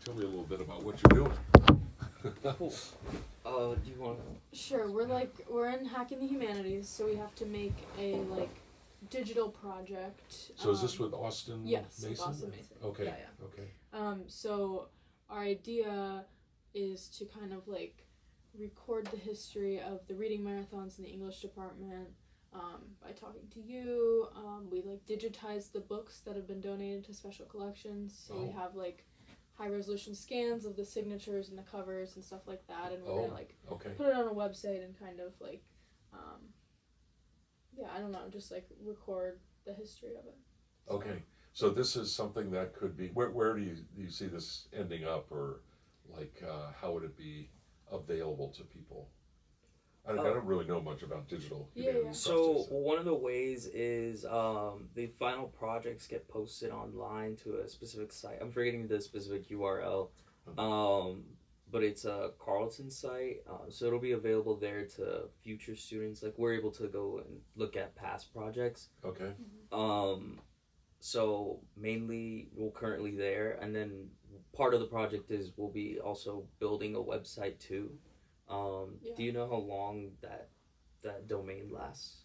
tell me a little bit about what you're doing. Cool. Do you want to? Sure. We're in Hacking the Humanities, so we have to make a digital project. So is this with Austin Yes, Mason? with Austin Mason. Okay. Yeah. Okay. So our idea is to kind of record the history of the reading marathons in the English department by talking to you. We digitize the books that have been donated to special collections, so we have high resolution scans of the signatures and the covers and stuff like that, and we're gonna put it on a website and kind of I don't know, just record the history of it. So. Okay, so this is something that could be. Where do you see this ending up, or how would it be available to people? I don't really know much about digital. So one of the ways is the final projects get posted online to a specific site. I'm forgetting the specific URL, but it's a Carleton site. So it'll be available there to future students. We're able to go and look at past projects. Okay. So mainly we're currently there, and then part of the project is we'll be also building a website too. Do you know how long that domain lasts?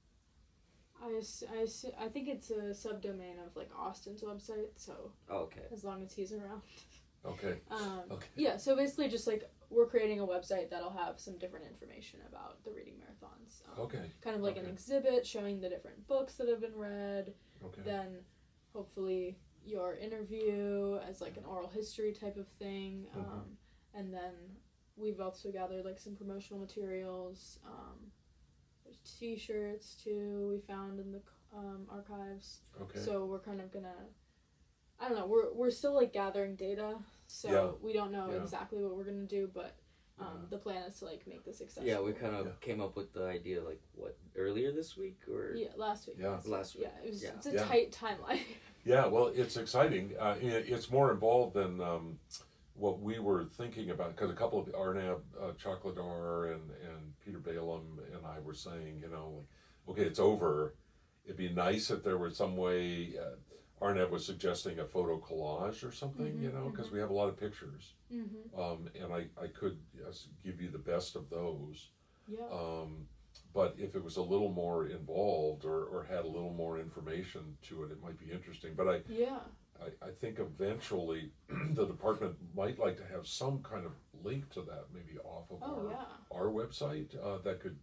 I think it's a subdomain of Austin's website, so okay. As long as he's around. Okay. Okay. Yeah, so basically just we're creating a website that'll have some different information about the reading marathons. Okay. Kind of an exhibit showing the different books that have been read. Okay. Then hopefully your interview as an oral history type of thing. And then we've also gathered some promotional materials. There's t-shirts too we found in the archives. Okay. So we're kind of gonna, I don't know, we're still gathering data, so we don't know exactly what we're gonna do, but the plan is to make this accessible. Yeah, we kind of came up with the idea earlier this week or last week. Yeah, last week. Yeah, it's a tight timeline. Yeah, well, it's exciting. It's more involved than what we were thinking about, because a couple of Arnab Chokladar and Peter Balaam and I were saying, okay, it's over. It'd be nice if there was some way. Arnab was suggesting a photo collage or something, because we have a lot of pictures, and I could give you the best of those. Yeah. But if it was a little more involved or had a little more information to it, it might be interesting. But I think eventually the department might like to have some kind of link to that, maybe off of our website that could,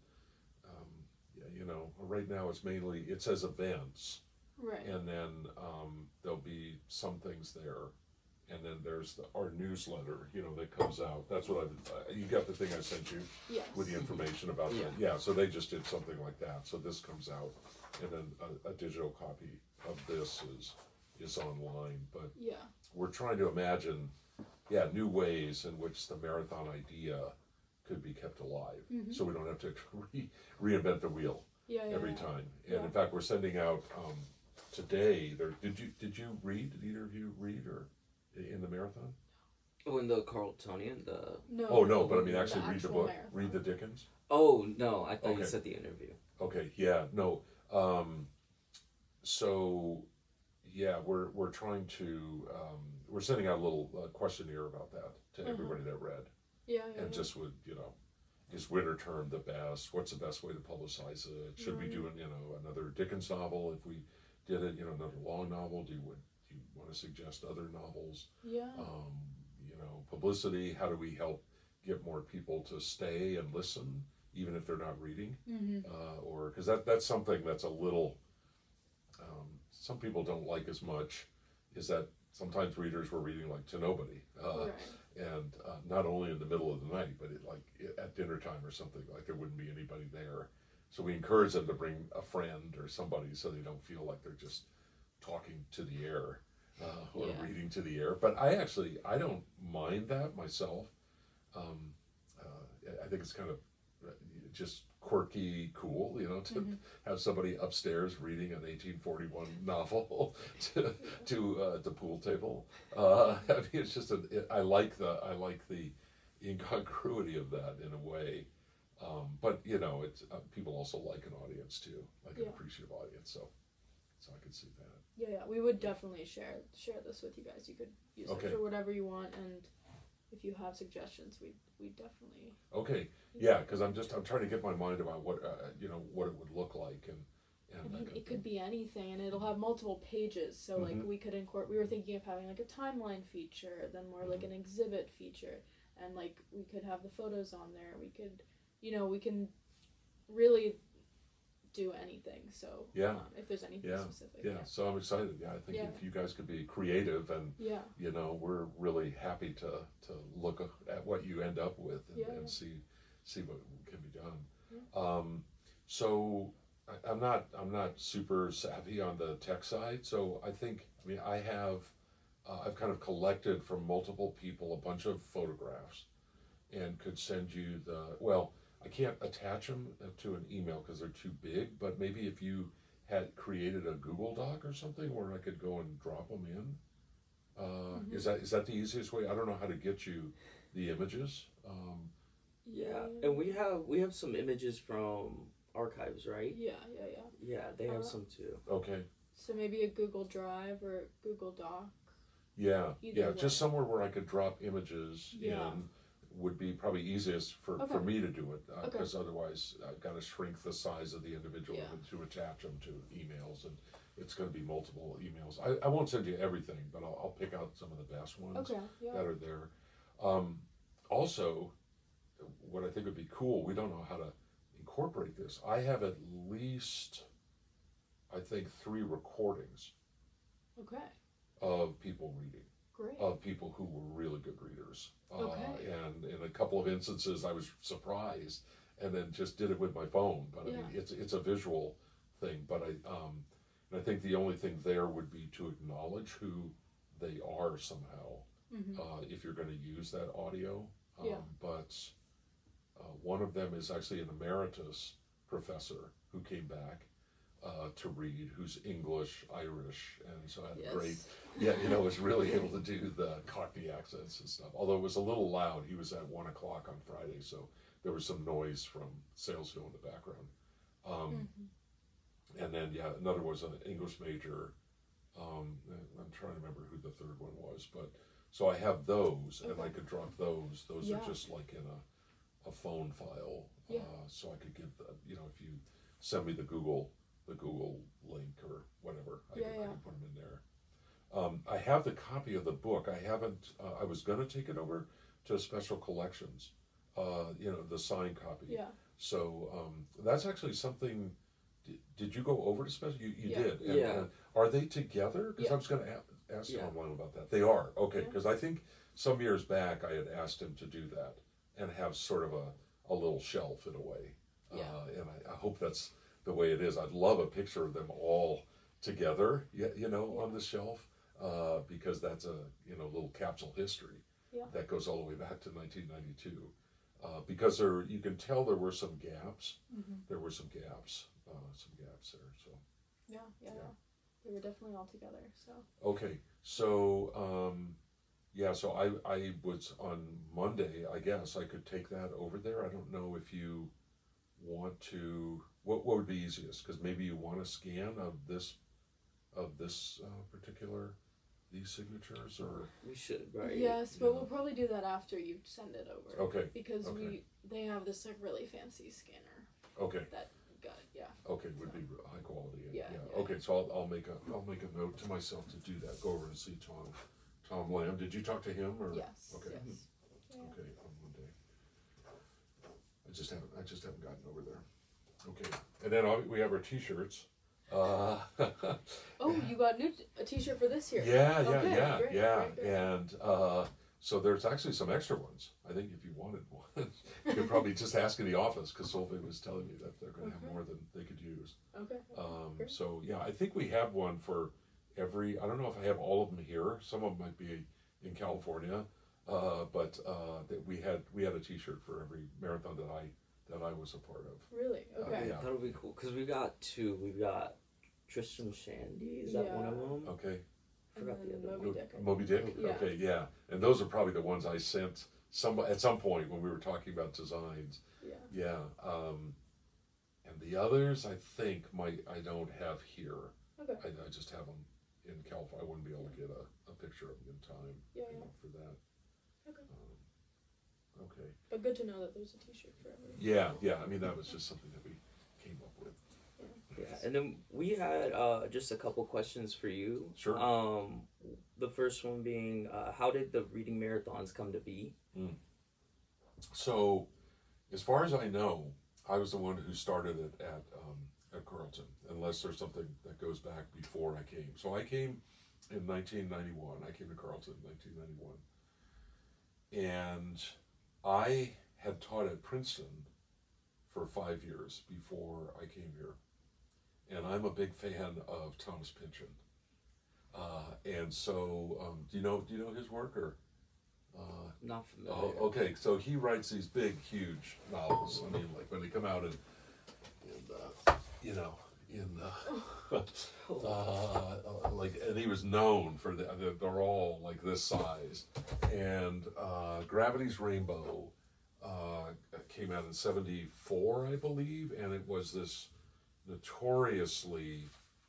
right now it says events, right, and then there'll be some things there, and then there's our newsletter, that comes out. That's what you got the thing I sent you with the information about that. Yeah, so they just did something like that. So this comes out, and then a digital copy of this is online. But we're trying to imagine, new ways in which the marathon idea could be kept alive, so we don't have to reinvent the wheel every time. And in fact, we're sending out today. Did you read? Did either of you read or in the marathon? Oh, in the Carletonian, No. Oh no, but I mean actually read the book, marathon. read the Dickens. Oh no, I thought you said the interview. Okay, yeah, no. So yeah, we're trying to we're sending out a little questionnaire about that to everybody that read. And just would is winter term the best? What's the best way to publicize it? Should we do another Dickens novel if we did it? Another long novel? Do you want to suggest other novels? Publicity. How do we help get more people to stay and listen, even if they're not reading? Or because that's something that's a little. Some people don't like as much. Is that sometimes readers were reading to nobody, and not only in the middle of the night, but at dinner time or something, there wouldn't be anybody there. So we encourage them to bring a friend or somebody, so they don't feel like they're just talking to the air or reading to the air. But I don't mind that myself. I think it's kind of just quirky, cool, to have somebody upstairs reading an 1841 novel to the pool table. I mean, it's just I like the incongruity of that in a way. But it's people also like an audience too, an appreciative audience. So I could see that. Yeah, we would definitely share this with you guys. You use Okay. it for whatever you want, and if you have suggestions, we definitely. Okay, yeah, because I'm trying to get my mind about what what it would look like, and I mean, it could be anything, and it'll have multiple pages. So like we could incorporate. We were thinking of having like a timeline feature, then more like an exhibit feature, and like we could have the photos on there. We could, we can really do anything. So if there's anything specific. Yeah, so I'm excited. Yeah, I think if you guys could be creative, and we're really happy to look at what you end up with and see what can be done. Yeah. So I'm not super savvy on the tech side, so I've kind of collected from multiple people a bunch of photographs, and could send you I can't attach them to an email because they're too big, but maybe if you had created a Google Doc or something where I could go and drop them in, is that the easiest way? I don't know how to get you the images. And we have some images from archives, right? Yeah, they have some too. Okay. So maybe a Google Drive or a Google Doc. Yeah, Either way. just somewhere where I could drop images in would be probably easiast for me to do it, because otherwise I've got to shrink the size of the individual to attach them to emails, and it's going to be multiple emails. I won't send you everything, but I'll pick out some of the best ones that are there. Also, what I think would be cool, we don't know how to incorporate this. I have at least, I think, 3 recordings of people reading. Great. Of people who were really good readers. And in a couple of instances I was surprised, and then just did it with my phone. But I mean, it's a visual thing, but I think the only thing there would be to acknowledge who they are somehow, if you're going to use that audio. But one of them is actually an emeritus professor who came back to read, who's English, Irish, and so had great, was really able to do the Cockney accents and stuff. Although it was a little loud. He was at 1:00 on Friday, so there was some noise from Salesville in the background. And then another was an English major. I'm trying to remember who the third one was, but so I have those, and I could drop those. Those are just like in a phone file, so I could give if you send me the Google link or whatever, I can put them in there. I have the copy of the book. I haven't. I was gonna take it over to Special Collections, the signed copy. Yeah. So that's actually something. Did you go over to Special? You did. And are they together? Because I was going to ask Tom about that. They are. Okay. Because I think some years back I had asked him to do that and have sort of a little shelf in a way. And I hope that's the way it is. I'd love a picture of them all together, on the shelf, because that's a little capsule history that goes all the way back to 1992. Because you can tell there were some gaps. There were some gaps there. So they were definitely all together. So okay, so so I was on Monday. I guess I could take that over there. I don't know if you want to. What would be easiest? Because maybe you want a scan of this particular these signatures, or we should, right? Yes, but we'll probably do that after you send it over. Okay. Because they have this like really fancy scanner. Okay. That got Okay, would be high quality. Okay, so I'll make a note to myself to do that. Go over and see Tom Lamb. Did you talk to him or? Yes. Okay. Yes. Yeah. Okay, on Monday. I just haven't gotten over there. Okay, and then we have our T-shirts. Oh, you got a T-shirt for this year? Yeah, Great. And so there's actually some extra ones. I think if you wanted one, you could probably just ask in the office, because Solveig was telling me that they're going to have more than they could use. Okay. So I think we have one for every. I don't know if I have all of them here. Some of them might be in California, but that we had a T-shirt for every marathon that I was a part of. Really? Okay. That would be cool, because we got 2. We've got Tristram Shandy. Is that one of them? Okay. Forgot the other Moby one. Dick. Moby Dick. Yeah. Okay, and those are probably the ones I sent at some point when we were talking about designs. Yeah. And the others I think I don't have here. Okay. I just have them in California. I wouldn't be able to get a picture of him in time. Yeah, you know, for that. Okay. Okay. But good to know that there's a T-shirt for everyone. Yeah. I mean, that was just something that we came up with. Yeah, and then we had just a couple questions for you. Sure. The first one being, how did the reading marathons come to be? So, as far as I know, I was the one who started it at Carleton, unless there's something that goes back before I came. So I came in 1991. I came to Carleton in 1991. And I had taught at Princeton for 5 years before I came here. And I'm a big fan of Thomas Pynchon. And so, do you know his work or? Not familiar. Oh, okay. So he writes these big, huge novels. I mean, like when they come out in like, and he was known for they're all like this size. And Gravity's Rainbow came out in '74, I believe, and it was this notoriously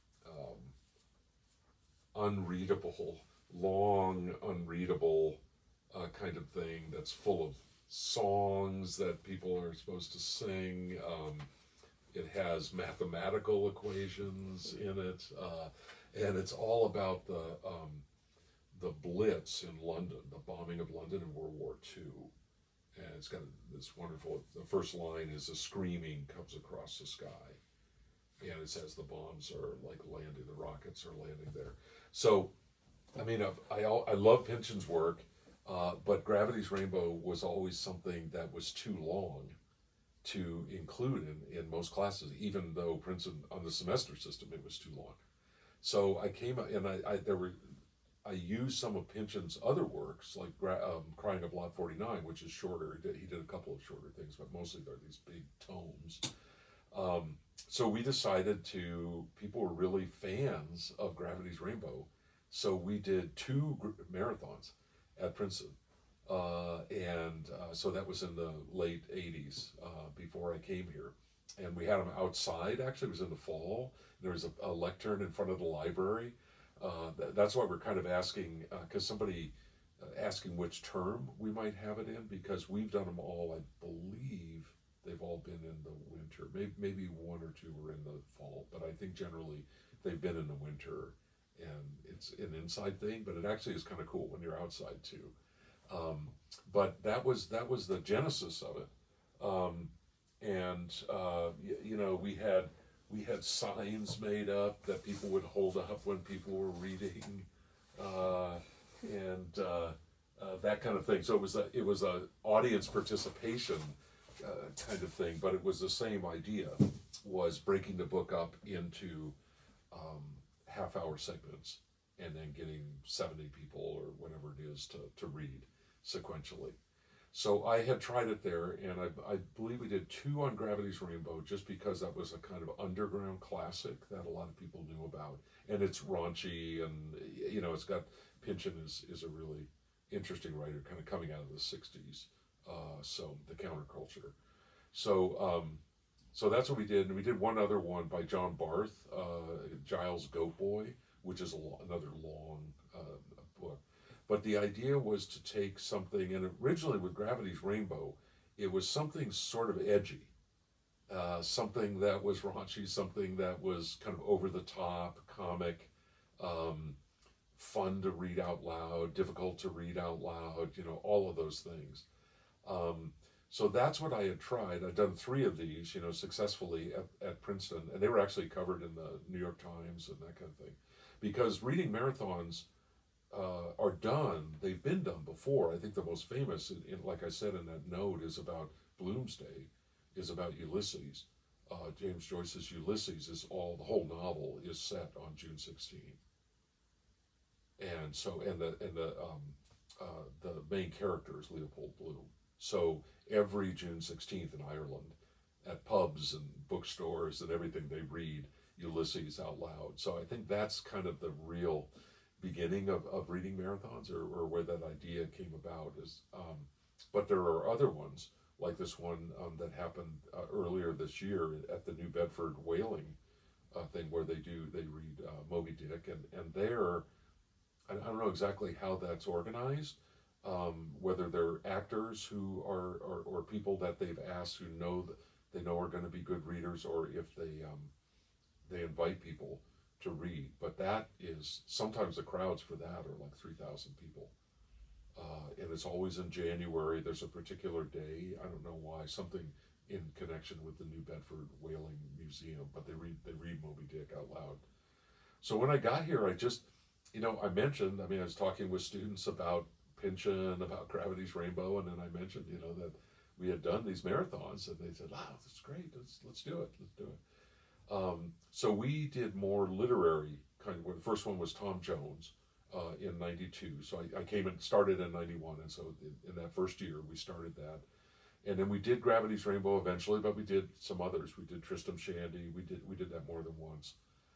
long unreadable kind of thing that's full of songs that people are supposed to sing. It has mathematical equations in it, and it's all about the Blitz in London, the bombing of London in World War II. And it's got this wonderful, the first line is, a screaming comes across the sky. And it says the bombs are like landing, the rockets are landing there. So, I mean, I love Pynchon's work, but Gravity's Rainbow was always something that was too long to include in most classes, even though Princeton, on the semester system, it was too long. So I came, and I used some of Pynchon's other works, like Crying of Lot 49, which is shorter. He did a couple of shorter things, but mostly they're these big tomes. So we decided people were really fans of Gravity's Rainbow, so we did 2 marathons at Princeton. So that was in the late 80s, before I came here. And we had them outside, actually. It was in the fall. There was a lectern in front of the library. That's why we're kind of asking, because somebody asking which term we might have it in, because we've done them all, I believe they've all been in the winter. Maybe 1 or 2 were in the fall, but I think generally they've been in the winter. And it's an inside thing, but it actually is kind of cool when you're outside too. But that was the genesis of it. We had signs made up that people would hold up when people were reading, that kind of thing. So it was a audience participation kind of thing, but it was the same idea, was breaking the book up into half-hour segments and then getting 70 people or whatever it is to read sequentially. So I had tried it there, and I believe we did 2 on Gravity's Rainbow, just because that was a kind of underground classic that a lot of people knew about, and it's raunchy, and it's got, Pynchon is a really interesting writer, kind of coming out of the 60s, so the counterculture. So that's what we did, and we did one other one by John Barth, Giles Goat Boy, which is another long book. But the idea was to take something, and originally with Gravity's Rainbow, it was something sort of edgy, something that was raunchy, something that was kind of over the top, comic, fun to read out loud, difficult to read out loud, all of those things. So that's what I had tried. I'd done 3 of these, successfully at Princeton, and they were actually covered in the New York Times and that kind of thing. Because reading marathons are done, they've been done before. I think the most famous, like I said in that note, is about Bloomsday, is about Ulysses. James Joyce's Ulysses the whole novel is set on June 16. And so, the main character is Leopold Bloom. So every June 16th in Ireland, at pubs and bookstores and everything, they read Ulysses out loud. So I think that's kind of the real beginning of reading marathons, or where that idea came about. But there are other ones, like this one that happened earlier this year at the New Bedford Whaling thing, where they read Moby Dick, and there I don't know exactly how that's organized, whether they're actors who are, or people that they've asked who know that they know are going to be good readers, or if they invite people to read. But that is, sometimes the crowds for that are like 3,000 people. And it's always in January. There's a particular day. I don't know why. Something in connection with the New Bedford Whaling Museum. But they read Moby Dick out loud. So when I got here, I just, I mentioned. I mean, I was talking with students about Pynchon, about Gravity's Rainbow, and then I mentioned, that we had done these marathons, and they said, "Wow, that's great. Let's do it. Let's do it." So we did more literary kind of. The first one was Tom Jones. In 92. So I came and started in 91. And so in that first year, we started that. And then we did Gravity's Rainbow eventually, but we did some others. We did Tristram Shandy. We did that more than once.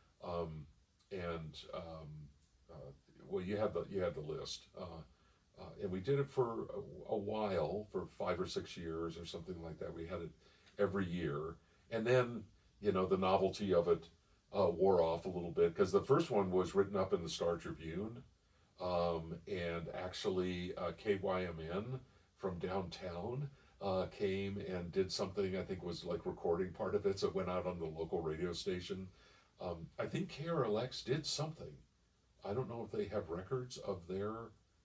Well, you had the list. And we did it for a while, for 5 or 6 years or something like that. We had it every year. And then, the novelty of it wore off a little bit, because the first one was written up in the Star Tribune, and actually KYMN from downtown came and did something. I think was like recording part of it, so it went out on the local radio station. I think KRLX did something. I don't know if they have records of their,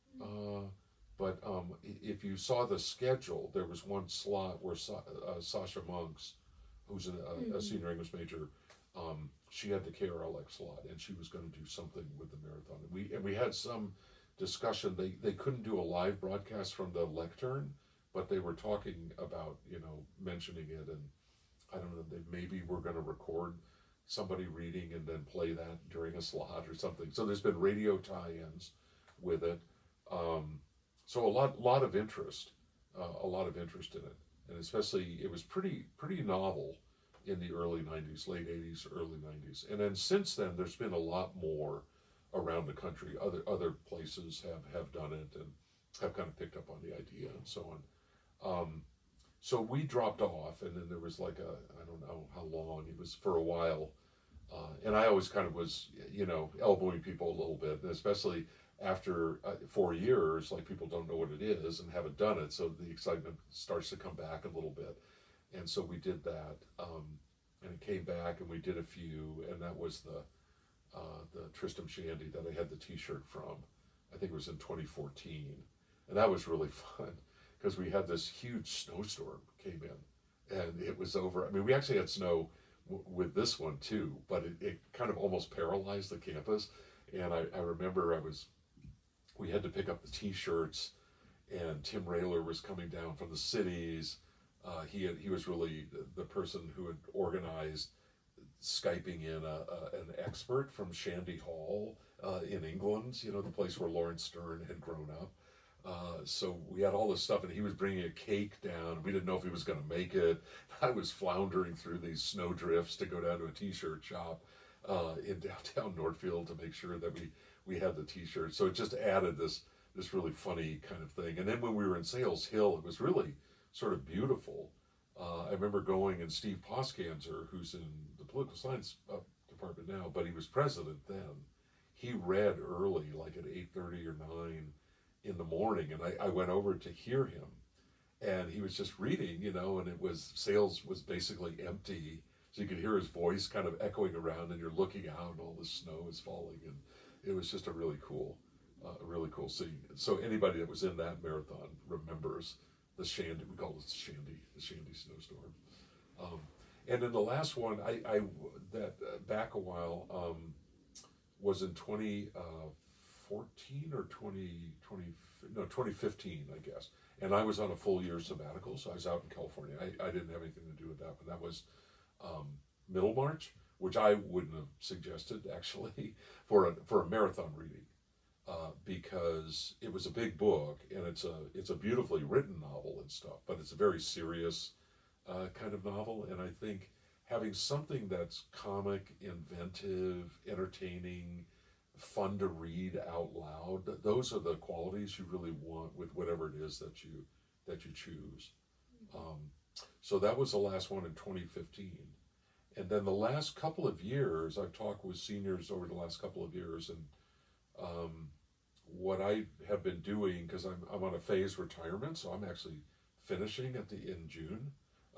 but if you saw the schedule, there was one slot where Sasha Monks, who's a senior English major, she had the KRLX slot, and she was going to do something with the marathon. And we had some discussion. They couldn't do a live broadcast from the lectern, but they were talking about, mentioning it, and I don't know, they maybe we're going to record somebody reading and then play that during a slot or something. So there's been radio tie-ins with it. So a lot of interest, in it, and especially it was pretty novel in the early 90s, late 80s, early 90s. And then since then, there's been a lot more around the country. Other places have done it and have kind of picked up on the idea and so on. So we dropped off, and then there was like I don't know how long, it was for a while. And I always kind of was, elbowing people a little bit, and especially after 4 years, like people don't know what it is and haven't done it. So the excitement starts to come back a little bit. And so we did that, and it came back, and we did a few, and that was the Tristram Shandy that I had the T-shirt from. I think it was in 2014, and that was really fun because we had this huge snowstorm came in, and it was over. I mean, we actually had snow with this one too, but it kind of almost paralyzed the campus. And I remember we had to pick up the T-shirts, and Tim Rayler was coming down from the cities. He was really the person who had organized Skyping in an expert from Shandy Hall in England, the place where Lawrence Stern had grown up. So we had all this stuff, and he was bringing a cake down. We didn't know if he was going to make it. I was floundering through these snow drifts to go down to a T-shirt shop in downtown Northfield to make sure that we had the T-shirts. So it just added this really funny kind of thing. And then when we were in Sales Hill, it was really sort of beautiful. I remember going, and Steve Poskanzer, who's in the political science department now, but he was president then, he read early, like at 8:30 or 9 in the morning, and I went over to hear him, and he was just reading, and Sales was basically empty, so you could hear his voice kind of echoing around, and you're looking out, and all the snow is falling, and it was just a really cool scene. So anybody that was in that marathon remembers the Shandy, we call it the Shandy snowstorm. And then the last one, I back a while, was in 2014 or 2015, I guess. And I was on a full year sabbatical, so I was out in California. I didn't have anything to do with that, but that was Middlemarch, which I wouldn't have suggested actually for a marathon reading. Because it was a big book, and it's a beautifully written novel and stuff, but it's a very serious kind of novel. And I think having something that's comic, inventive, entertaining, fun to read out loud, those are the qualities you really want with whatever it is that you choose. So that was the last one in 2015. And then the last couple of years, I've talked with seniors over the last couple of years, and what I have been doing, because I'm on a phased retirement, so I'm actually finishing in June,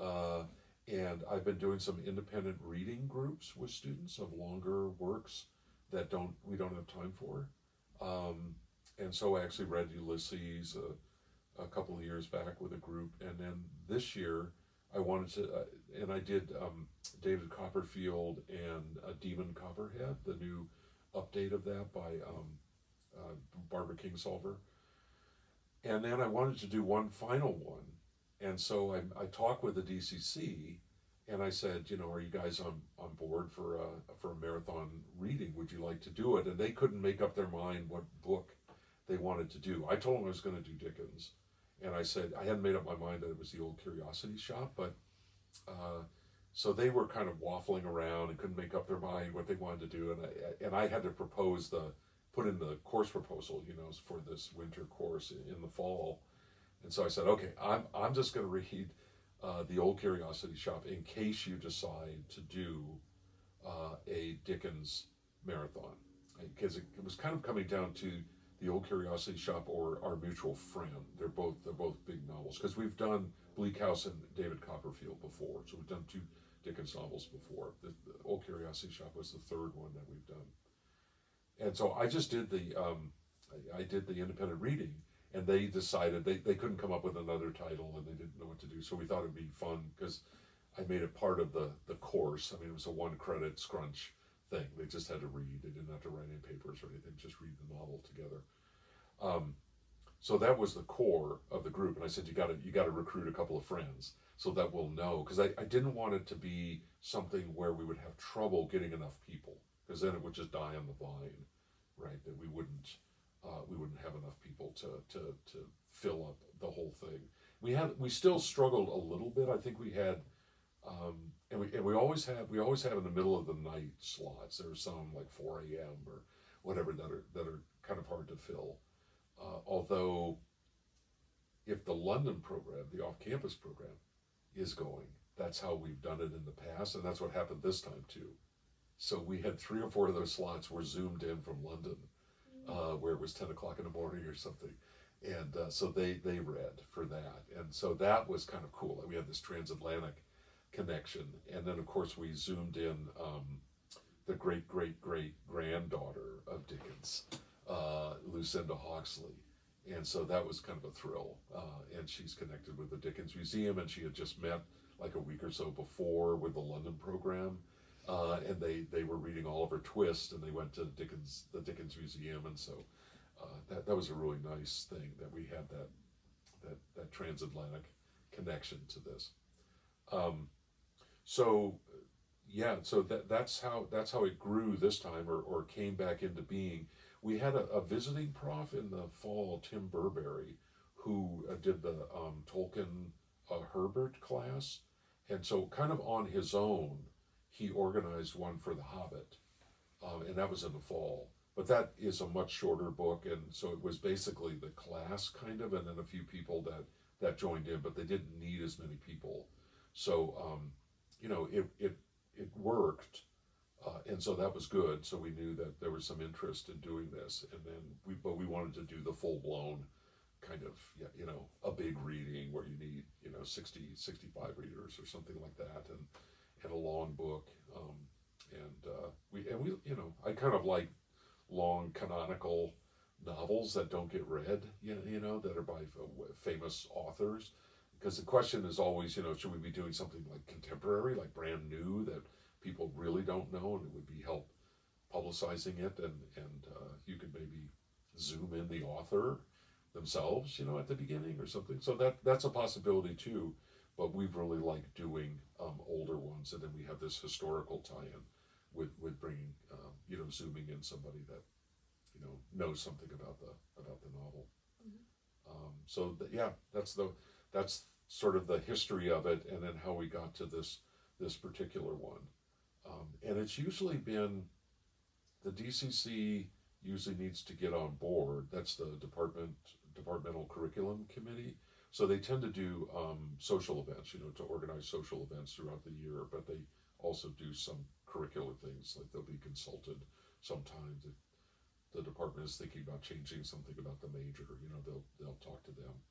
and I've been doing some independent reading groups with students of longer works that we don't have time for, and so I actually read Ulysses a couple of years back with a group, and then this year I wanted to, and I did David Copperfield and Demon Copperhead, the new update of that by Barbara Kingsolver. And then I wanted to do one final one. And so I talked with the DCC and I said, are you guys on board for a marathon reading? Would you like to do it? And they couldn't make up their mind what book they wanted to do. I told them I was going to do Dickens. And I said, I hadn't made up my mind that it was the Old Curiosity Shop, but so they were kind of waffling around and couldn't make up their mind what they wanted to do. And I had to put in the course proposal, for this winter course in the fall. And so I said, okay, I'm just going to read the Old Curiosity Shop in case you decide to do a Dickens marathon, because it was kind of coming down to the Old Curiosity Shop or Our Mutual Friend. They're both big novels, because we've done Bleak House and David Copperfield before, so we've done 2 Dickens novels before. The Old Curiosity Shop was the 3rd one that we've done. And so I just did I did the independent reading, and they decided they couldn't come up with another title, and they didn't know what to do. So we thought it'd be fun because I made it part of the course. I mean, it was a 1-credit scrunch thing. They just had to read. They didn't have to write any papers or anything. Just read the novel together. So that was the core of the group, and I said you got to recruit a couple of friends so that we'll know, because I didn't want it to be something where we would have trouble getting enough people, because then it would just die on the vine, right? That we wouldn't have enough people to fill up the whole thing. We still struggled a little bit. I think we had, and we always have in the middle of the night slots. There are some like 4 a.m. or whatever that are kind of hard to fill. Although, if the London program, the off-campus program, is going, that's how we've done it in the past, and that's what happened this time too. So we had 3 or 4 of those slots were zoomed in from London, where it was 10 o'clock in the morning or something. And so they read for that. And so that was kind of cool. We had this transatlantic connection. And then, of course, we zoomed in the great-great-great-granddaughter of Dickens, Lucinda Hawksley. And so that was kind of a thrill. And she's connected with the Dickens Museum, and she had just met like a week or so before with the London program. And they were reading Oliver Twist, and they went to the Dickens Museum, and so that was a really nice thing that we had that transatlantic connection to this. So that's how it grew this time, or came back into being. We had a visiting prof in the fall, Tim Burberry, who did the Tolkien Herbert class, and so kind of on his own, he organized one for The Hobbit, and that was in the fall. But that is a much shorter book, and so it was basically the class kind of, and then a few people that joined in, but they didn't need as many people. So, it worked, and so that was good. So we knew that there was some interest in doing this, and then we wanted to do the full-blown kind of, a big reading where you need, 60, 65 readers or something like that, and a long book, I kind of like long canonical novels that don't get read, that are by famous authors, because the question is always, should we be doing something like contemporary, like brand new, that people really don't know, and it would be help publicizing it, and you could maybe zoom in the author themselves, at the beginning or something. So that's a possibility too. But we've really liked doing older ones, and then we have this historical tie-in with bringing, zooming in somebody that, knows something about the novel. Mm-hmm. That's sort of the history of it, and then how we got to this particular one. And it's usually been, the DCC usually needs to get on board. That's the departmental curriculum committee. So they tend to do social events, to organize social events throughout the year, but they also do some curricular things, like they'll be consulted sometimes. the department is thinking about changing something about the major, they'll talk to them.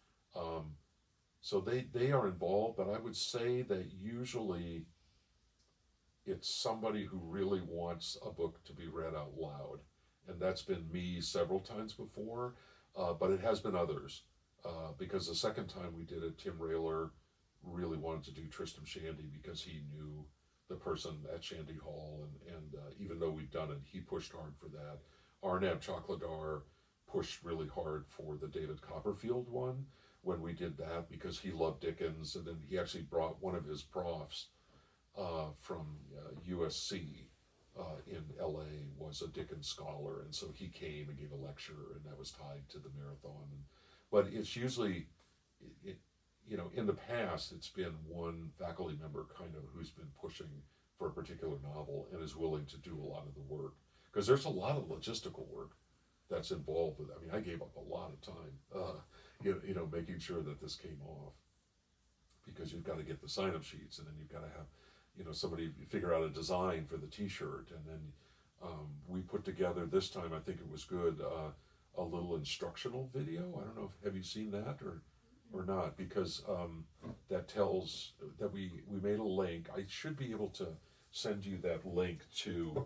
So they are involved, but I would say that usually it's somebody who really wants a book to be read out loud. And that's been me several times before, but it has been others. Because the second time we did it, Tim Rayler really wanted to do Tristram Shandy because he knew the person at Shandy Hall, and even though we'd done it, he pushed hard for that. Arnab Chokladar pushed really hard for the David Copperfield one when we did that because he loved Dickens, and then he actually brought one of his profs from USC in LA was a Dickens scholar, and so he came and gave a lecture, and that was tied to the marathon. But it's usually, in the past, it's been one faculty member kind of who's been pushing for a particular novel and is willing to do a lot of the work. Because there's a lot of logistical work that's involved with it. I mean, I gave up a lot of time, making sure that this came off. Because you've got to get the sign-up sheets, and then you've got to have, somebody figure out a design for the T-shirt, and then we put together this time. I think it was good. A little instructional video. I don't know have you seen that or not, because that tells that we made a link. I should be able to send you that link to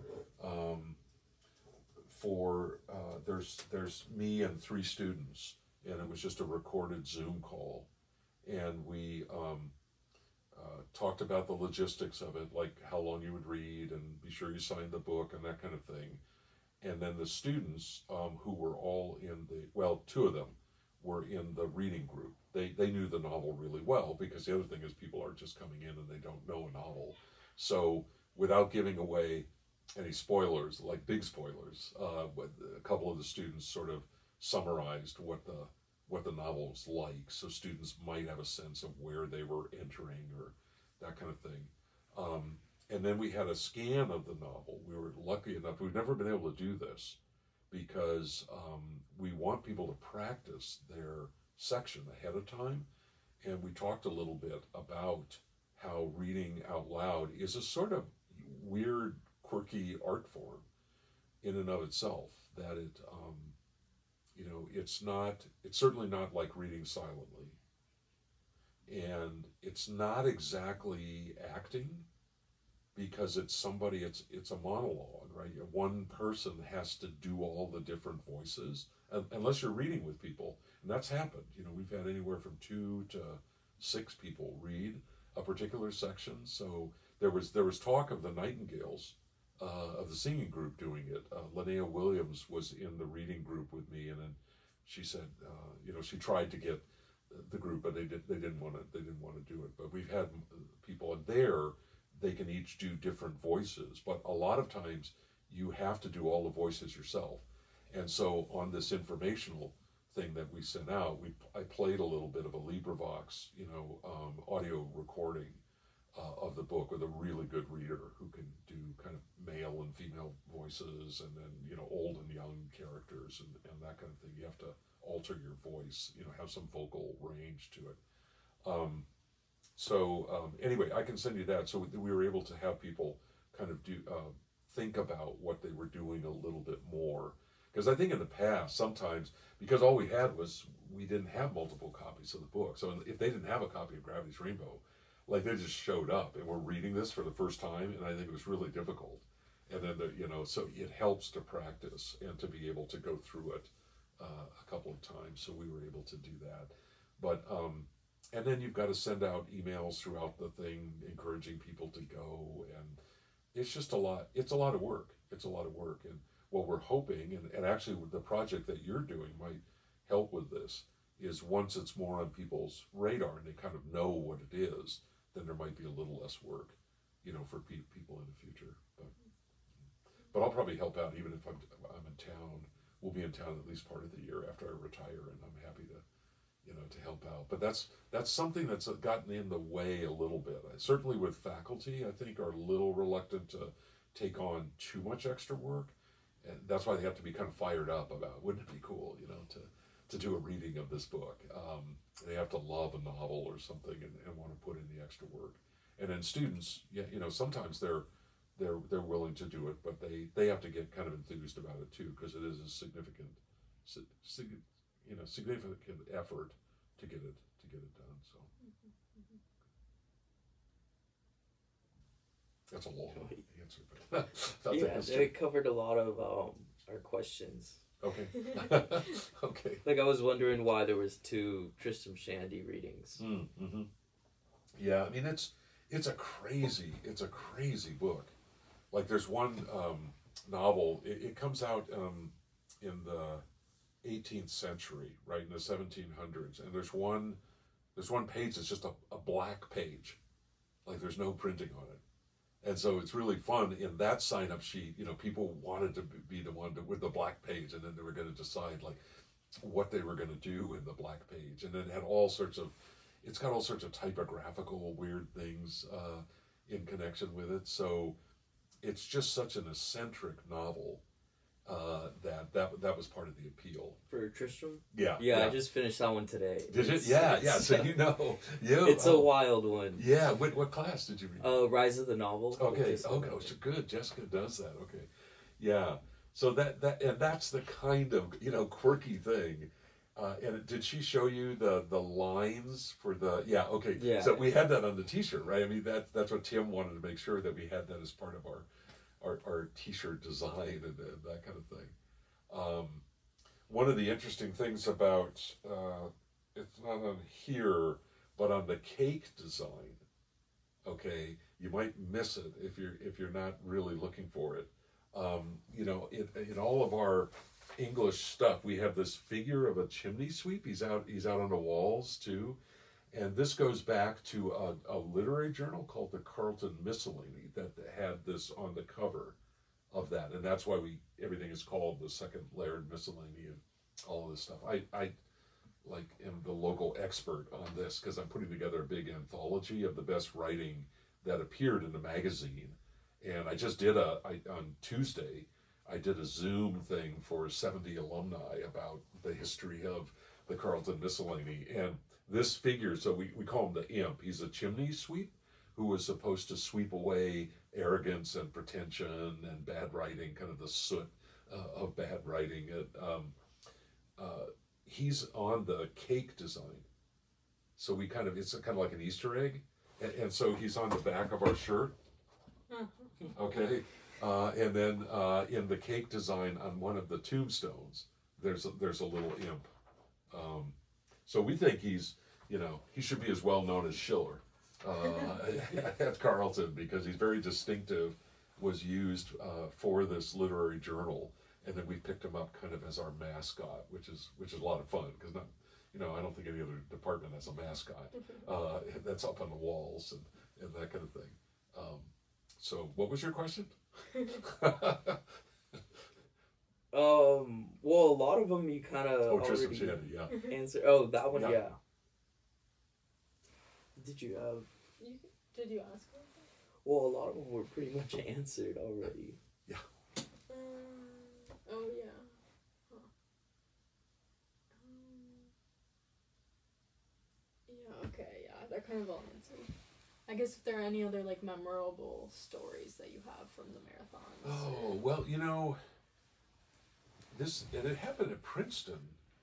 there's me and 3 students, and it was just a recorded Zoom call, and we talked about the logistics of it, like how long you would read and be sure you signed the book and that kind of thing. And then the students who were all in 2 of them were in the reading group. They knew the novel really well, because the other thing is people are just coming in and they don't know a novel. So without giving away any spoilers, like big spoilers, a couple of the students sort of summarized what the novel's like, so students might have a sense of where they were entering or that kind of thing. And then we had a scan of the novel. We were lucky enough, we've never been able to do this because we want people to practice their section ahead of time. And we talked a little bit about how reading out loud is a sort of weird, quirky art form in and of itself, that it's certainly not like reading silently. And it's not exactly acting, because it's a monologue, right? One person has to do all the different voices, unless you're reading with people. And that's happened. We've had anywhere from 2 to 6 people read a particular section. So there was talk of the Nightingales, of the singing group doing it. Linnea Williams was in the reading group with me, and then she said, she tried to get the group, but they didn't want to do it. But we've had people in there. They can each do different voices, but a lot of times you have to do all the voices yourself. And so on this informational thing that we sent out, I played a little bit of a LibriVox, audio recording of the book with a really good reader who can do kind of male and female voices, and then old and young characters and that kind of thing. You have to alter your voice, have some vocal range to it. Anyway, I can send you that. So we were able to have people kind of think about what they were doing a little bit more. Because I think in the past, sometimes, because all we had was, we didn't have multiple copies of the book. So if they didn't have a copy of Gravity's Rainbow, like they just showed up and were reading this for the first time, and I think it was really difficult. And then, so it helps to practice and to be able to go through it a couple of times. So we were able to do that. But, and then you've got to send out emails throughout the thing, encouraging people to go. And it's just a lot. It's a lot of work. It's a lot of work. And what we're hoping, and actually the project that you're doing might help with this, is once it's more on people's radar and they kind of know what it is, then there might be a little less work, for people in the future. But I'll probably help out even if I'm in town. We'll be in town at least part of the year after I retire, and I'm happy to, to help out. But that's something that's gotten in the way a little bit. Certainly with faculty, I think, are a little reluctant to take on too much extra work, and that's why they have to be kind of fired up about, wouldn't it be cool, to do a reading of this book. They have to love a novel or something and want to put in the extra work. And then students, sometimes they're they're willing to do it, but they have to get kind of enthused about it too, because it is a significant significant effort to get it done. So that's a long answer, but yeah, it covered a lot of our questions. Okay. Okay. Like, I was wondering why there was 2 Tristram Shandy readings. Mm-hmm. Yeah, I mean it's a crazy book. Like, there's one novel. It comes out in the 18th century, right, in the 1700s, and there's one page that's just a black page, like there's no printing on it. And so it's really fun. In that sign-up sheet, people wanted to be the one with the black page, and then they were going to decide like what they were going to do in the black page, and then it had it's got all sorts of typographical weird things in connection with it. So it's just such an eccentric novel that was part of the appeal. For Tristram? Yeah. Yeah, I just finished that one today. Did you? Yeah. So it's a wild one. Yeah. What class did you read? Rise of the Novel. Okay. Good. Jessica does that. Okay. Yeah. So that's the kind of quirky thing. And did she show you the lines for the? Yeah. Okay. Yeah. So we had that on the T-shirt, right? I mean that's what Tim wanted to make sure that we had that as part of our T-shirt design and that kind of thing. One of the interesting things about it's not on here, but on the cake design. Okay, you might miss it if you're not really looking for it. In all of our English stuff, we have this figure of a chimney sweep. He's out on the walls too, and this goes back to a literary journal called the Carlton Miscellany that had this on the cover of that, and that's why everything is called the Second Laird Miscellany and all of this stuff. I like am the local expert on this because I'm putting together a big anthology of the best writing that appeared in the magazine, and I just did on Tuesday. I did a Zoom thing for 70 alumni about the history of the Carlton Miscellany, and this figure, so we call him the Imp. He's a chimney sweep who was supposed to sweep away arrogance and pretension and bad writing, kind of the soot of bad writing. He's on the cake design, so it's kind of like an Easter egg, and so he's on the back of our shirt. Okay. And then in the cake design on one of the tombstones, there's a little imp. So we think he should be as well known as Schiller at Carleton, because he's very distinctive, was used for this literary journal, and then we picked him up kind of as our mascot, which is a lot of fun, because I don't think any other department has a mascot that's up on the walls and that kind of thing. So what was your question? Well, a lot of them you kind of Tristram already Shandy, yeah. answer. Oh, that one, Yeah. yeah. Did you have? Did you ask me? Well, a lot of them were pretty much answered already. Yeah. Oh yeah. Huh. Yeah. Okay. Yeah, they're kind of all answered. I guess if there are any other like memorable stories that you have from the marathons. Oh well, it happened at Princeton.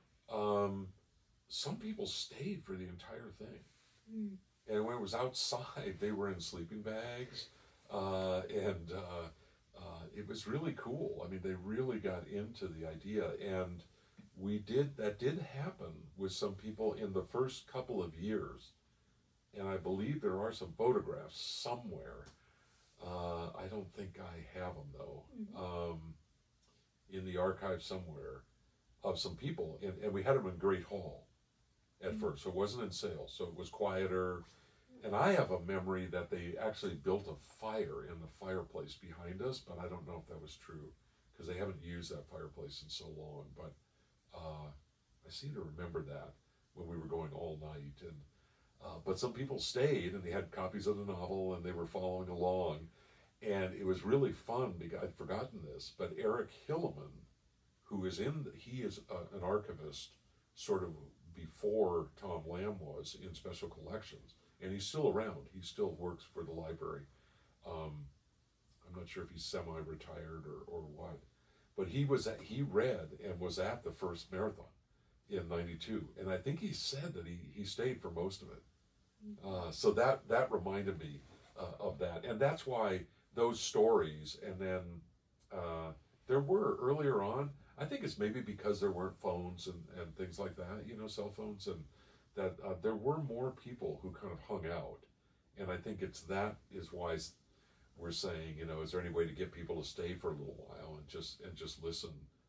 Some people stayed for the entire thing, and when it was outside, they were in sleeping bags, and it was really cool. I mean, they really got into the idea, and that did happen with some people in the first couple of years. And I believe there are some photographs somewhere. I don't think I have them though. In the archive somewhere, of some people, and we had them in Great Hall at first, so it wasn't in sales, so it was quieter. And I have a memory that they actually built a fire in the fireplace behind us, but I don't know if that was true, because they haven't used that fireplace in so long. But I seem to remember that when we were going all night, and but some people stayed and they had copies of the novel and they were following along, and it was really fun because I'd forgotten this, but Eric Hilleman, he is an archivist sort of before Tom Lamb was in Special Collections, and he's still around. He still works for the library. I'm I'm not sure if he's semi-retired or what, but he read and was at the first marathon in '92, and I think he said that he stayed for most of it. So that reminded me of that, and that's why those stories. And then there were earlier on, I think it's maybe because there weren't phones and things like that, cell phones, and that there were more people who kind of hung out, and I think that is why we're saying, is there any way to get people to stay for a little while and just listen,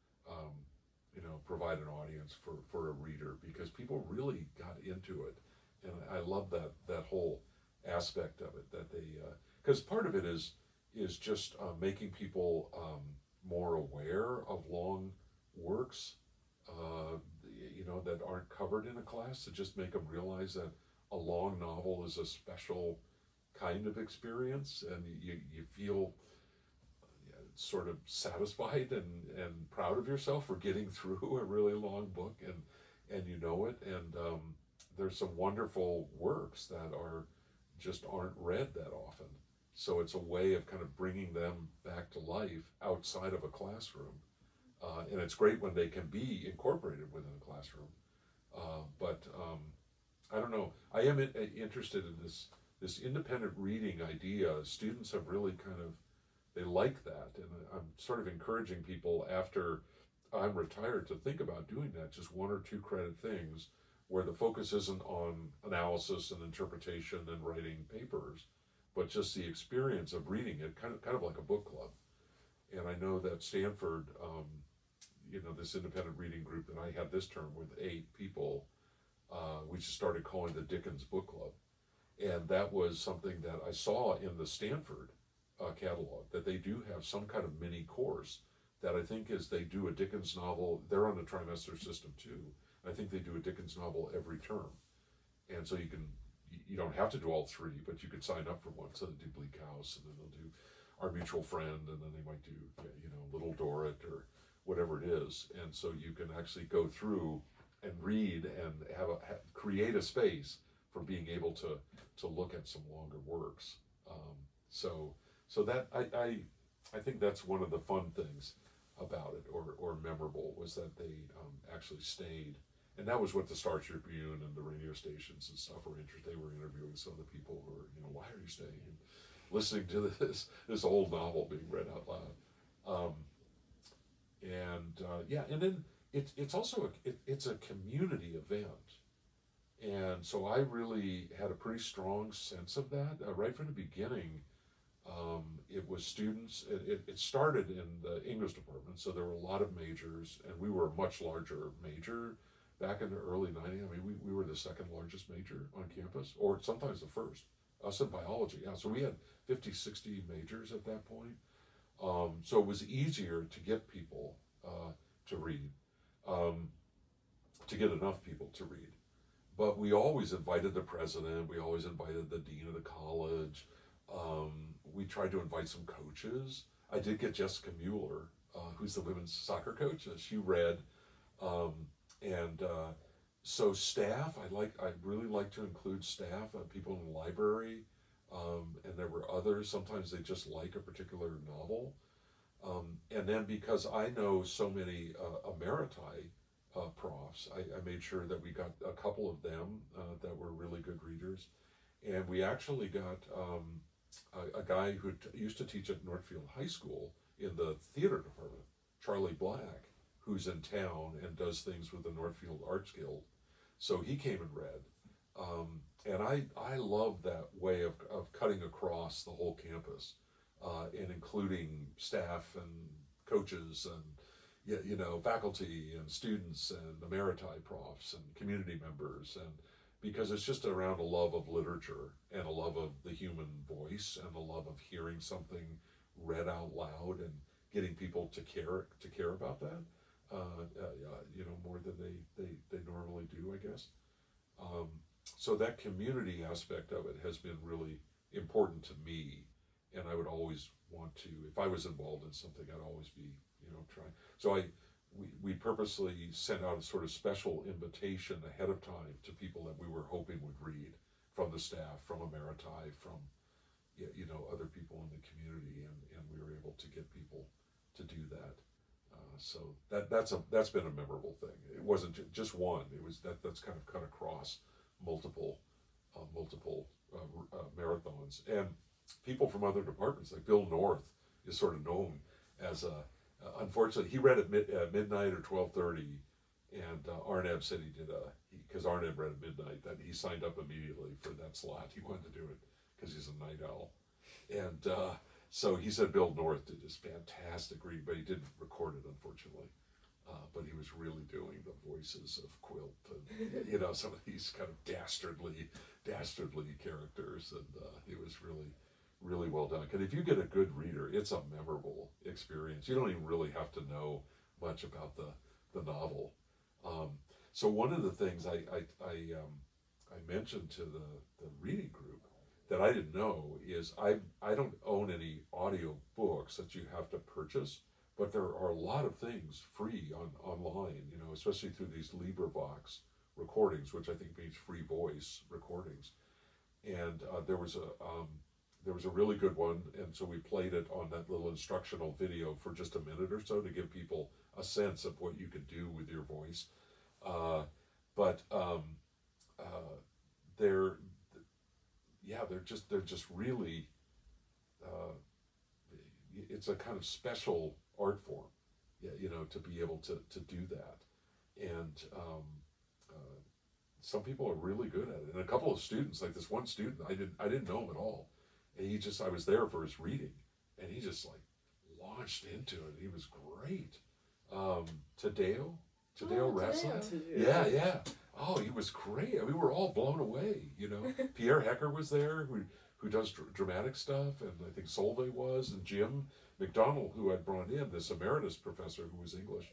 provide an audience for a reader, because people really got into it. And I love that whole aspect of it, that they, because part of it is just making people more aware of long works, that aren't covered in a class, to just make them realize that a long novel is a special kind of experience, and you feel sort of satisfied and proud of yourself for getting through a really long book, and it, and there's some wonderful works that aren't read that often. So it's a way of kind of bringing them back to life outside of a classroom. And it's great when they can be incorporated within a classroom. But I don't know. I am interested in this independent reading idea. Students have really they like that. And I'm sort of encouraging people after I'm retired to think about doing that, just 1 or 2 credit things, where the focus isn't on analysis and interpretation and writing papers, but just the experience of reading it, kind of like a book club. And I know that Stanford, this independent reading group that I had this term with 8 people, we just started calling the Dickens Book Club. And that was something that I saw in the Stanford catalog, that they do have some kind of mini course that I think is, they do a Dickens novel. They're on the trimester system too. I think they do a Dickens novel every term. And so you don't have to do all 3, but you could sign up for one. So they do Bleak House, and then they'll do Our Mutual Friend, and then they might do, Little Dorrit or whatever it is. And so you can actually go through and read and create a space for being able to look at some longer works. So that I think that's one of the fun things about it, or memorable, was that they actually stayed. And that was what the Star Tribune and the radio stations and stuff were interested. They were interviewing some of the people who were, why are you staying and listening to this old novel being read out loud. And then it's also it's a community event. And so I really had a pretty strong sense of that right from the beginning. It was students. It started in the English department, so there were a lot of majors, and we were a much larger major back in the early '90s. I mean, we were the second largest major on campus, or sometimes the first. Us in biology, yeah. So we had 50, 60 majors at that point. So it was easier to get people to read, to get enough people to read. But we always invited the president. We always invited the dean of the college. We tried to invite some coaches. I did get Jessica Mueller, who's the women's soccer coach. She read, so staff. I really like to include staff, people in the library, and there were others. Sometimes they just like a particular novel, and then because I know so many Emeriti profs, I made sure that we got a couple of them that were really good readers, and we actually got a guy who used to teach at Northfield High School in the theater department, Charlie Black, who's in town and does things with the Northfield Arts Guild. So he came and read. And I love that way of cutting across the whole campus, and including staff and coaches and faculty and students and Emeriti profs and community members, and because it's just around a love of literature and a love of the human voice and a love of hearing something read out loud and getting people to care about that, more than they normally do, I guess. So that community aspect of it has been really important to me, and I would always want to, if I was involved in something, I'd always be, trying. So we purposely sent out a sort of special invitation ahead of time to people that we were hoping would read, from the staff, from Emeriti, from you know, other people in the community, and we were able to get people to do that. So that's been a memorable thing. It wasn't just one. It was that's kind of cut across multiple marathons, and people from other departments like Bill North is sort of known as a. Unfortunately, he read at midnight or 12:30, and Arnab said he did because Arnab read at midnight, that he signed up immediately for that slot. He wanted to do it because he's a night owl, and so he said Bill North did this fantastic read, but he didn't record it, unfortunately. But he was really doing the voices of Quilp and, you know, some of these kind of dastardly characters, and it was really well done. Because if you get a good reader, it's a memorable experience. You don't even really have to know much about the novel. So one of the things I mentioned to the reading group that I didn't know is I don't own any audio books that you have to purchase, but there are a lot of things free online, you know, especially through these LibriVox recordings, which I think means free voice recordings. And there was a really good one, and so we played it on that little instructional video for just a minute or so to give people a sense of what you could do with your voice. They're just really, it's a kind of special art form, you know, to be able to do that. And some people are really good at it. And a couple of students, like this one student, I didn't know him at all. And I was there for his reading, and he just like launched into it. He was great. Tadeo Wrestling. Yeah. Oh, he was great. We were all blown away, you know. Pierre Hecker was there, who does dramatic stuff, and I think Solveig was, and Jim McDonald, who I'd brought in, this emeritus professor who was English.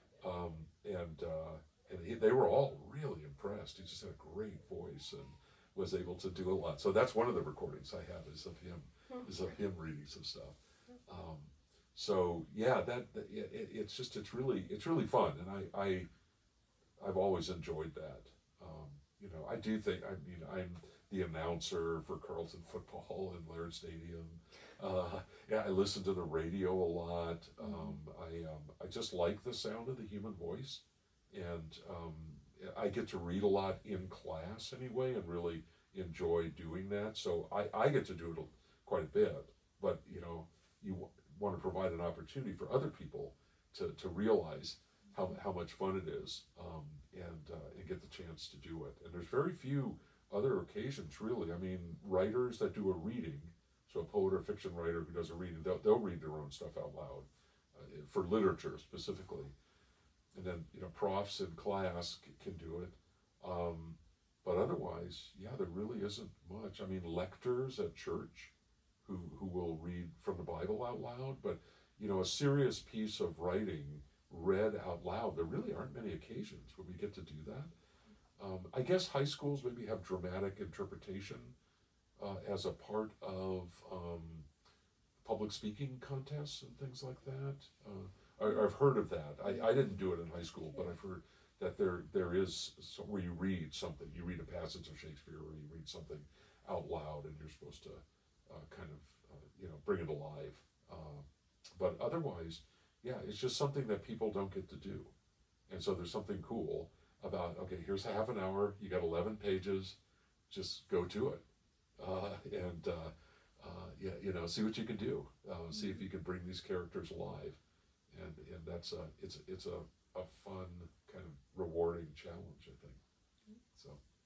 They were all really impressed. He just had a great voice and was able to do a lot. So that's one of the recordings I have is of him reading some stuff. So yeah, it's really fun, and I've always enjoyed that. You know, I do think, I mean, I'm the announcer for Carleton football in Laird Stadium. I listen to the radio a lot. I just like the sound of the human voice, and I get to read a lot in class anyway, and really enjoy doing that. So I get to do it quite a bit, but you know, you want to provide an opportunity for other people to realize how much fun it is, and get the chance to do it. And there's very few other occasions, really. I mean, writers that do a reading, so a poet or fiction writer who does a reading, they'll read their own stuff out loud, for literature specifically. And then, you know, profs in class can do it. But otherwise, yeah, there really isn't much. I mean, lectors at church who will read from the Bible out loud, but, you know, a serious piece of writing read out loud, there really aren't many occasions when we get to do that. I guess high schools maybe have dramatic interpretation as a part of public speaking contests and things like that. I've heard of that. I didn't do it in high school, but I've heard that there is where you read something. You read a passage of Shakespeare, or you read something out loud, and you're supposed to you know, bring it alive. But otherwise, yeah, it's just something that people don't get to do. And so there's something cool about, okay, here's half an hour, you got 11 pages, just go to it. Yeah, you know, see what you can do. See if you can bring these characters alive. And that's it's a fun, kind of rewarding challenge, I think. So,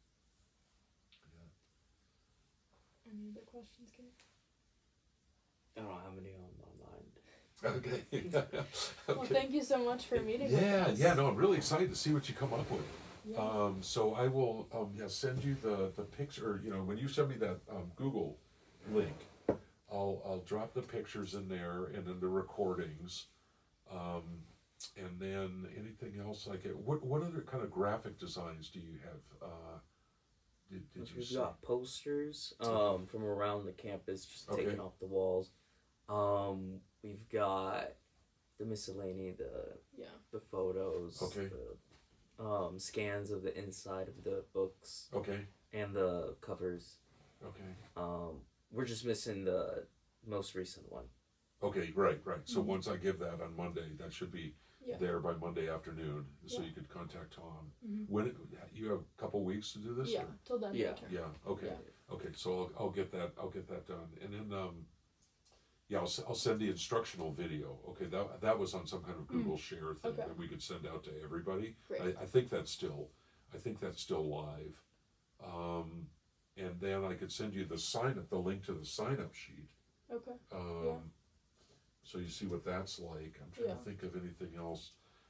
yeah. Any other questions, Gabe? I don't have any on my mind. Okay. Well, thank you so much for meeting with us. Yeah, no, I'm really excited to see what you come up with. Yeah. So I will send you the picture, you know, when you send me that Google link, I'll drop the pictures in there, and then the recordings, and then anything else I get. What other kind of graphic designs do you have? Did you We've see? got posters from around the campus, just taken off the walls. We've got the miscellany, the photos, the scans of the inside of the books, Okay. and the covers. Okay. We're We're just missing the most recent one. Okay, right. So once I give that on Monday, that should be Yeah. there by Monday afternoon, so Yeah. you could contact Tom. Mhm. When you have a couple weeks to do this? Yeah, or- till then. Yeah. Yeah. Okay. Yeah. Okay. So I'll get that. I'll get that done, and then yeah, I'll send the instructional video. Okay, that was on some kind of Google Share thing Okay. that we could send out to everybody. Great. I think that's still live. And then I could send you the link to the sign up sheet. Okay. Yeah. So you see what that's like. I'm trying Yeah. to think of anything else.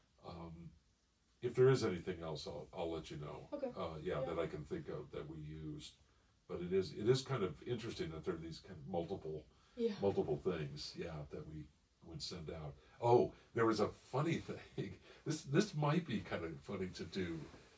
If there is anything else, I'll let you know. Okay. Yeah, that I can think of that we used. But it is kind of interesting that there are these kind of multiple things, that we would send out. Oh, there was a funny thing. This might be kind of funny to do.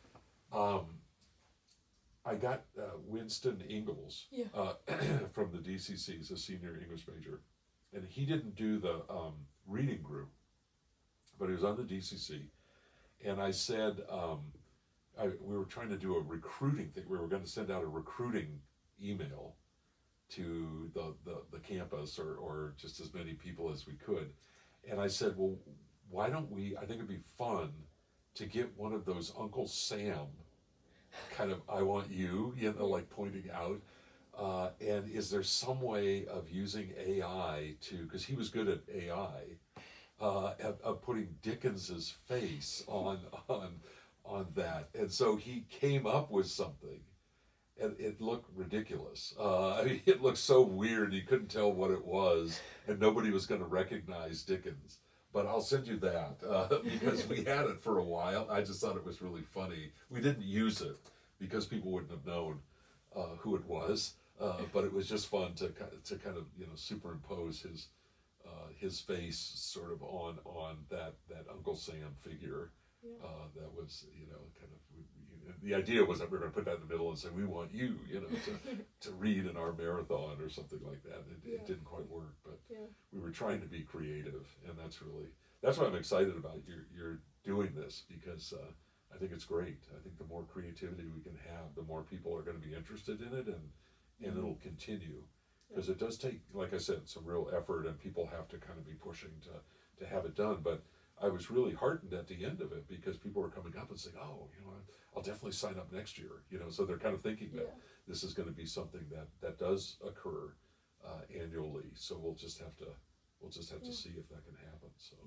I got Winston Ingalls from the DCC, he's a senior English major, and he didn't do the reading group, but he was on the DCC, and I said, we were trying to do a recruiting thing. We were going to send out a recruiting email to the campus or just as many people as we could. And I said, well, why don't I think it'd be fun to get one of those Uncle Sam kind of, I want you, like pointing out. And is there some way of using AI because he was good at AI, of putting Dickens's face on that. And so he came up with something. And it looked ridiculous. It looked so weird. You couldn't tell what it was, and nobody was going to recognize Dickens. But I'll send you that because we had it for a while. I just thought it was really funny. We didn't use it because people wouldn't have known who it was. But it was just fun to kind of superimpose his face sort of on that Uncle Sam figure. That was kind of. The idea was that we were going to put that in the middle and say, we want you, to read in our marathon or something like that. It didn't quite work, but we were trying to be creative, and that's what I'm excited about. You're doing this because I think it's great. I think the more creativity we can have, the more people are going to be interested in it, and it'll continue. Because it does take, like I said, some real effort, and people have to kind of be pushing to have it done. But I was really heartened at the end of it because people were coming up and saying, "Oh, I'll definitely sign up next year." So they're kind of thinking that this is going to be something that does occur annually. So we'll just have to see if that can happen. So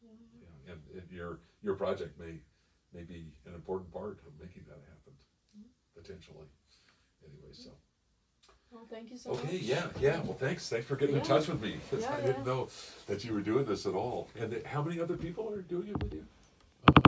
and your project may be an important part of making that happen potentially. Anyway, so. Well, thank you so much. Okay, yeah. Well, thanks for getting in touch with me. I didn't know that you were doing this at all. And how many other people are doing it with you?